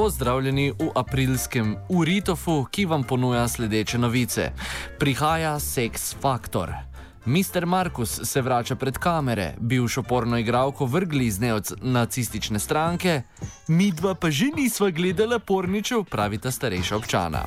Pozdravljeni v aprilskem Uritofu, ki vam ponuja sledeče novice. Prihaja Sex Factor. Mr. Markus se vrača pred kamere, bivšo porno igralko vrgli iz neonacistične stranke, midva pa že nisva gledala porničev, pravita starejša občana.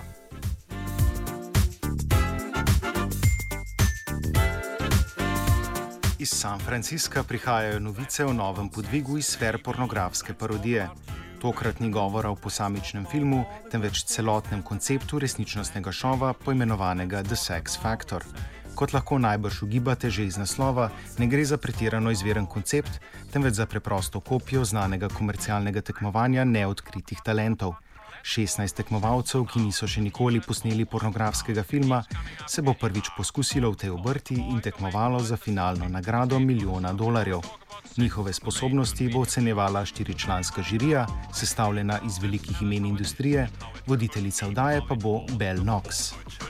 Iz San Francisca prihajajo novice o novem podvigu iz sfer pornografske parodije. Tokrat ni govora o posamičnem filmu, temveč celotnem konceptu resničnostnega šova, poimenovanega The Sex Factor. Kot lahko najbrž ugibate že iz naslova, ne gre za pretirano izviren koncept, temveč za preprosto kopijo znanega komercialnega tekmovanja neodkritih talentov. 16 tekmovalcev, ki niso še nikoli posneli pornografskega filma, se bo prvič poskusilo v tej obrti in tekmovalo za finalno nagrado $1 milijon. Njihove sposobnosti bo ocenjevala 4-članska žirija, sestavljena iz velikih imen industrije, voditeljica oddaje pa bo Belle Knox.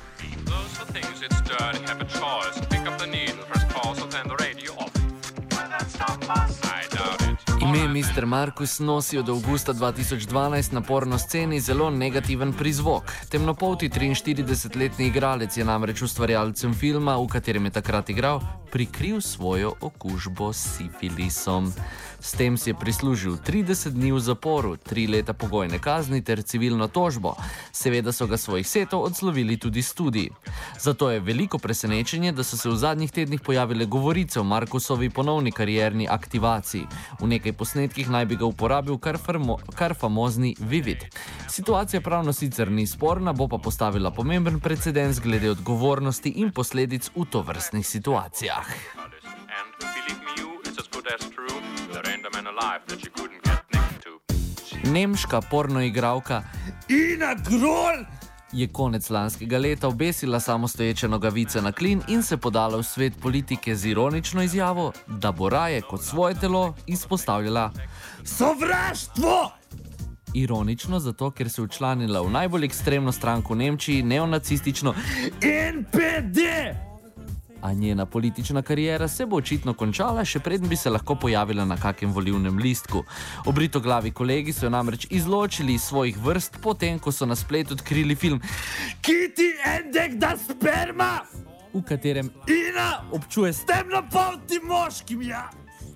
Ime Mr. Markus nosi od avgusta 2012 na porno sceni zelo negativen prizvok. Temnopolti 43-letni igralec je namreč ustvarjalcem filma, v katerem je takrat igral, prikril svojo okužbo s sifilisom. S tem si je prislužil 30 dni v zaporu, 3 leta pogojne kazni ter civilno tožbo. Seveda so ga svojih setov odslovili tudi studiji. Zato je veliko presenečenje, da so se v zadnjih tednih pojavile govorice o Markusovi ponovni karierni aktivaciji. V nekaj posnetkih naj bi ga uporabil kar famozni Vivid. Situacija pravno sicer ni sporna, bo pa postavila pomemben precedens glede odgovornosti in posledic v tovrstnih situacijah. Nemška pornoigralka Ina Groll je konec lanskega leta obesila samostoječe nogavice na klin in se podala v svet politike z ironično izjavo, da bo raje kot svoje telo izpostavljala sovraštvo! Ironično zato, ker se je včlanila v najbolj ekstremno stranko v Nemčiji, neonacistično NPD! A njena politična kariera se bo očitno končala, še preden bi se lahko pojavila na kakem volilnem listku. Obritoglavi kolegi so jo namreč izločili iz svojih vrst, potem ko so na spletu odkrili film Kitty Endek da sperma, v katerem Ina občuje s temnopoltim moškim, ja.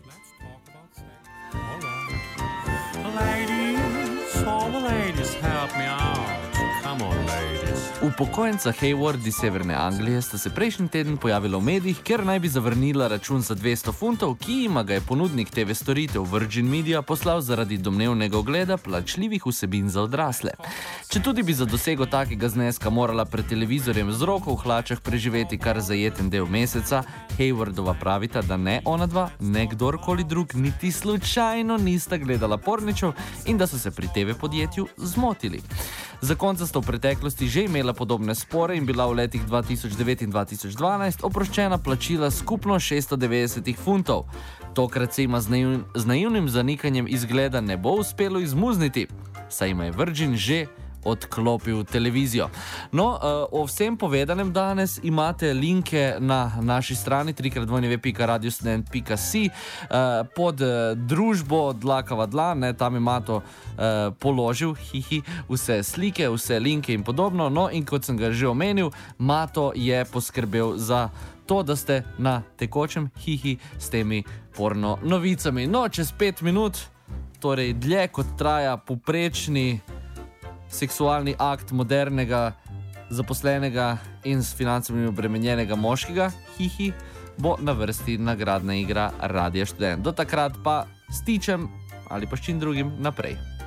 Ladies, help me out. Come on, ladies. Upokojenca Hayward iz Severne Anglije sta se prejšnji teden pojavila v medijih, ker naj bi zavrnila račun za 200 funtov, ki jima ga je ponudnik TV storitev Virgin Media poslal zaradi domnevnega ogleda plačljivih vsebin za odrasle. Četudi bi za dosego takega zneska morala pred televizorjem z roko v hlačah preživeti kar zajeten del meseca, Haywardova pravita, da ne ona dva, ne kdorkoli drug, niti slučajno nista gledala porničev in da so se pri TV podjetju zmotili. Zakonca sta v preteklosti že imela podobne spore in bila v letih 2009 in 2012 oproščena plačila skupno 690 funtov. Tokrat se ima z naivnim zanikanjem izgleda ne bo uspelo izmuzniti, saj ima je Virgin že odklopil televizijo. No, o vsem povedanem danes imate linke na naši strani www.radiostudent.si pod družbo Dlakava dlan, tam je Mato položil vse slike, vse linke in podobno. No, in kot sem ga že omenil, Mato je poskrbel za to, da ste na tekočem s temi porno novicami. No, čez 5 minut, torej dlje kot traja poprečni seksualni akt modernega, zaposlenega in s financami obremenjenega moškega, bo na vrsti nagradna igra Radia Študent. Do takrat pa s Tičem ali pa s čim drugim naprej.